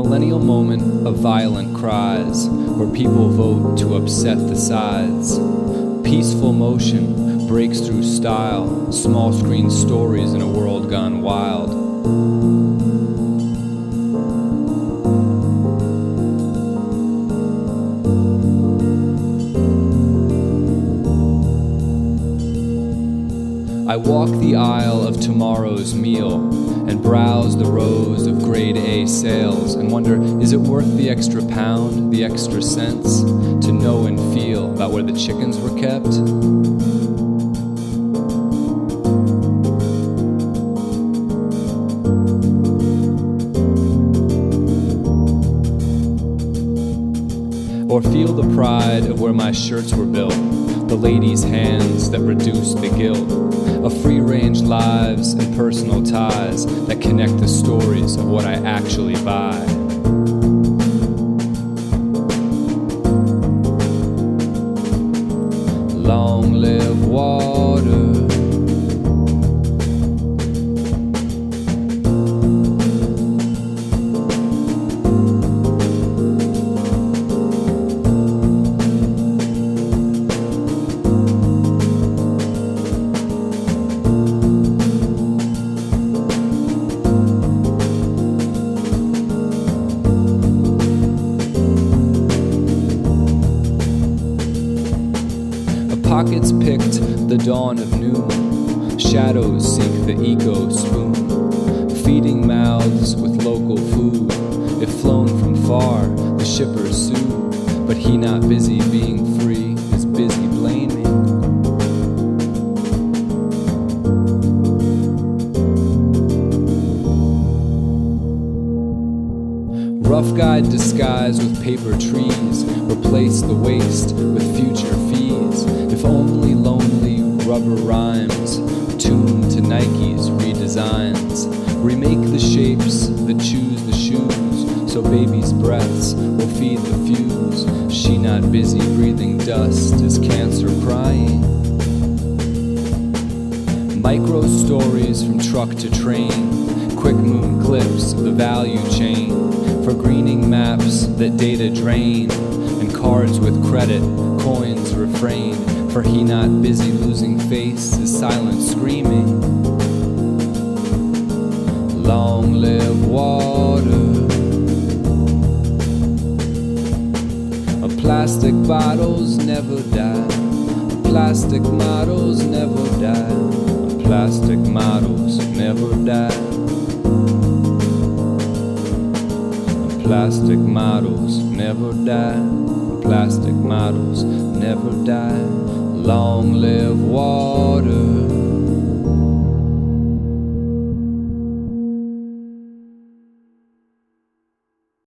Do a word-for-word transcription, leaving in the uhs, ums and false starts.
millennial moment of violent cries, where people vote to upset the sides. Peaceful motion breaks through style, small screen stories in a world gone wild. I walk the aisle of tomorrow's meal and browse the rows of grade A sales and wonder, is it worth the extra pound, the extra cents, to know and feel about where the chickens were kept? Or feel the pride of where my shirts were built, the ladies' hands that reduced the guilt, of free-range lives and personal ties that connect the stories of what I actually buy. Long live water. Pockets picked the dawn of noon, shadows seek the eco spoon, feeding mouths with local food. If flown from far, the shippers sue, but he not busy being free, is busy blaming. Rough guide disguised with paper trees, replace the waste with future fees. If only lonely rubber rhymes, tuned to Nike's redesigns, remake the shapes that choose the shoes, so baby's breaths will feed the fuse. She not busy breathing dust, is cancer crying? Micro stories from truck to train, quick moon clips of the value chain, for greening maps that data drain, and cards with credit, coins refrain, for he not busy losing face, is silent screaming. Long live water. Plastic bottles never die, plastic models never die, plastic models never die. Plastic models never die, plastic models never die. Long live water.